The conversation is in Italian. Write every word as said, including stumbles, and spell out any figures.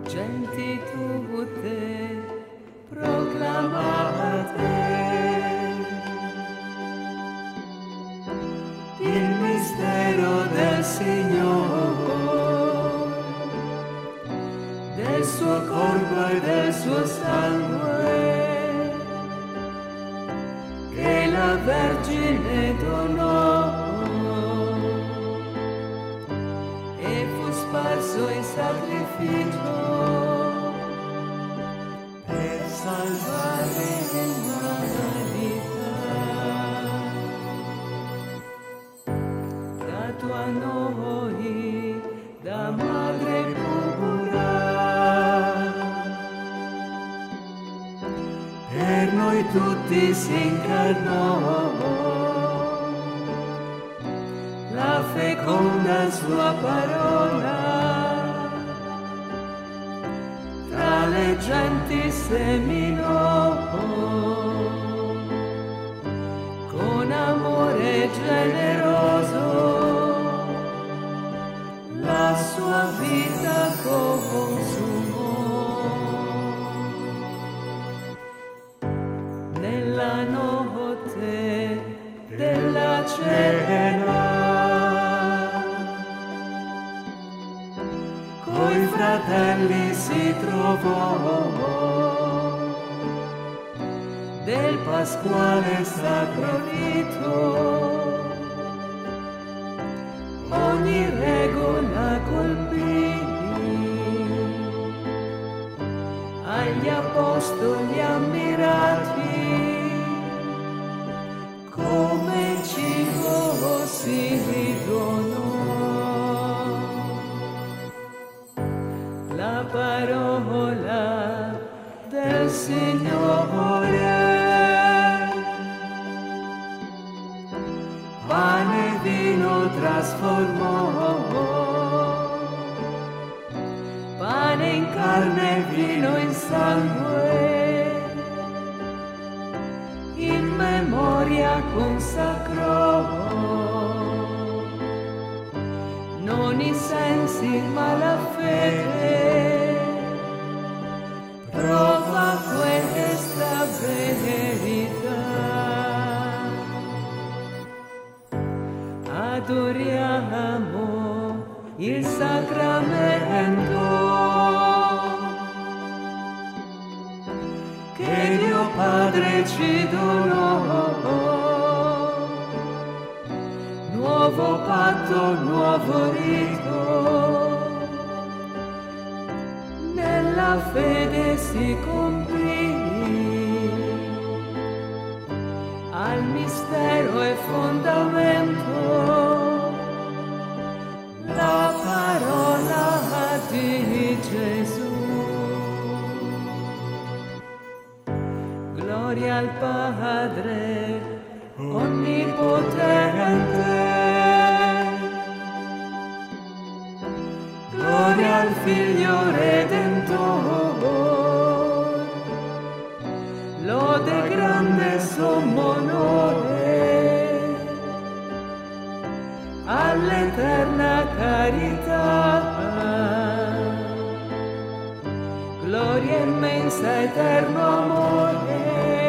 genti tutte proclamate il mistero del Signore, del suo corpo e del suo sangue, che la Vergine donò e fu sparso in sacrificio per salvare l'umanità. Dato a noi da madre pura, per noi tutti si incarnò la feconda sua parola, tra le genti seminò con amore generoso, la sua vita consumò. Nella notte della cena, coi fratelli si trovò del pasquale sacro rito, ogni regola colpì, agli apostoli ammirati come cibo si donò. La parola del Signore, pane e vino trasformò, pane in carne e vino in sangue, in memoria consacrò, non i sensi ma la fede prova questa verità. Adoriamo il sacramento che Dio Padre ci donò, nuovo patto, nuovo rito, nella fede si compì, al mistero e fondamento, la parola di Gesù. Gloria al Padre onnipotente, gloria al Figlio Redentore, lode grande sommo onore all'eterna carità, gloria immensa eterno amore